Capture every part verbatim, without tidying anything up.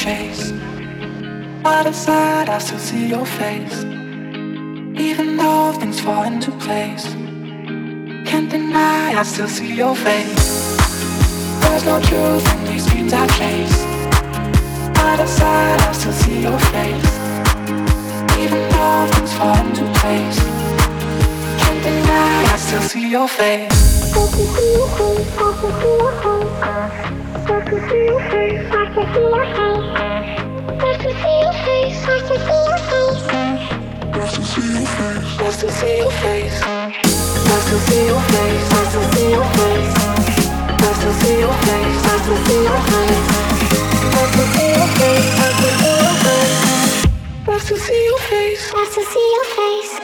chase. Out of sight, I still see your face. Even though things fall into place, can't deny, I still see your face. There's no truth in these dreams I chase. Out of sight, I still see your face. Even though things fall into place, can't deny, I still see your face. I can see your face, I can see your face. I can see your face, I can see your face. I can see your face, I can see your face. I can see your face, I still see your face. I still see your face, I still see your face. I still see your face, I still see your face. I still see your face, I still see your face. I still see your face, I still see your face.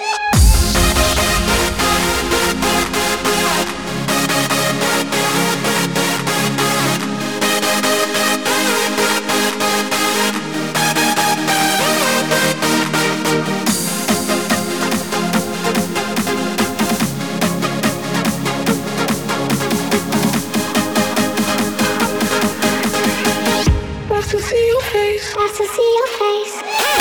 I still see your face. I still see your face.